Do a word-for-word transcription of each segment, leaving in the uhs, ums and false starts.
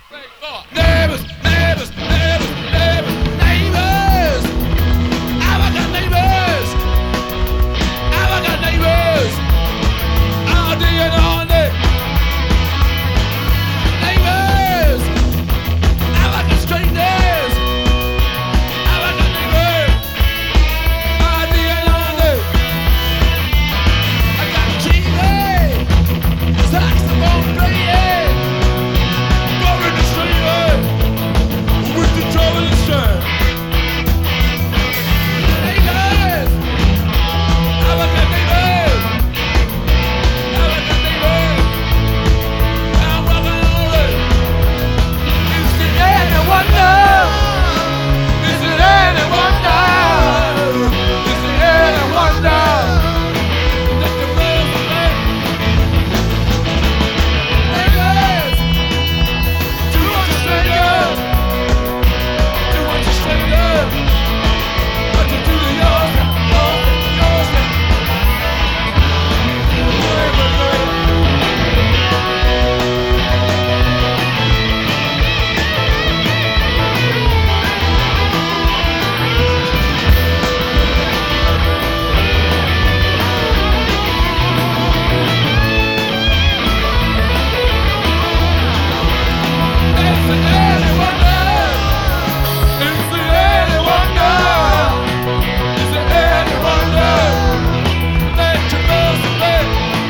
Neighbors, neighbors, neighbors, neighbors, neighbors. I got neighbors. I got neighbors. All day and all night. Neighbors. I got strangers. I got neighbors. All day and all night. I got T V, saxophone playing, blowing the street with the traveling shirt. Neighbors, I got neighbors. I got neighbors. I'm walking on it. Is it any wonder? Is it any wonder? Is it any wonder that the world's a man? Neighbors, do what you say, girl. Do what you say, girl. What you do to yours, yours, yours. Is it any wonder? Is it any wonder? Is it any wonder that you love the man?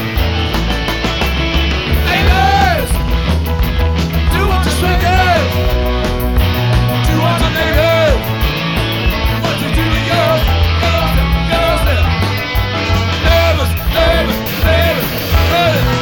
Neighbors, do what you say, girl. Do what you neighbors. What you do to yours, yours, yours. Neighbors, neighbors, neighbors, neighbors.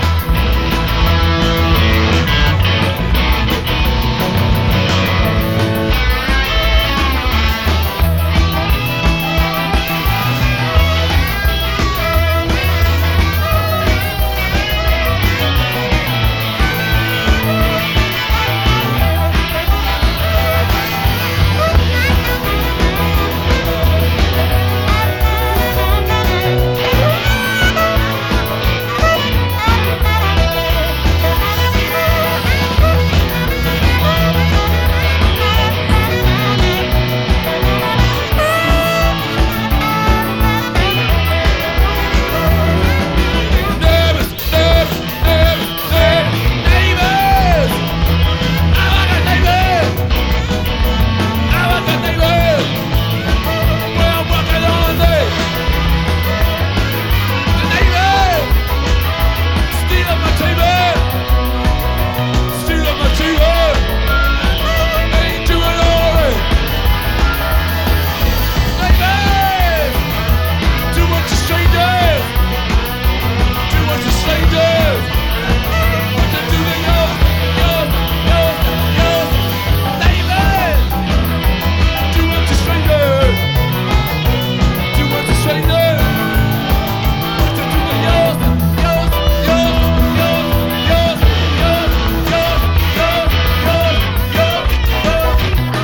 Neighbors, neighbors, neighbors, neighbors, neighbors. I got neighbors. I got neighbors. Well, walking all day. The neighbors stealing my table, stealing my table. They ain't doing all right. Neighbors, do what you say, does. Do what you say, does. What you do to yours, yours, yours, yours. Neighbors, do what you say, does. Do what you say, does. What you do to yours, yours, yours, yours, yours, yours, yours, yours, yours, yours, yours.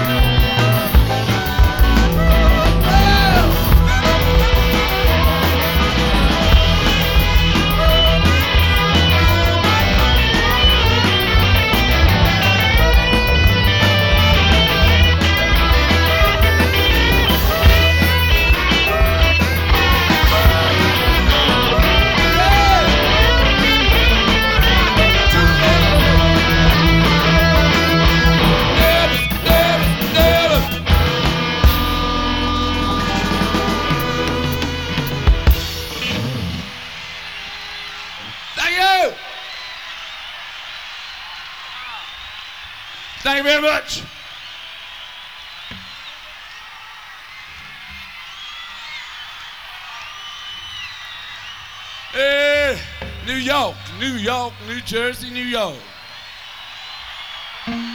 Neighbors, neighbors, neighbors. Thank you. Thank you very much. Eh, New York, New York, New Jersey, New York.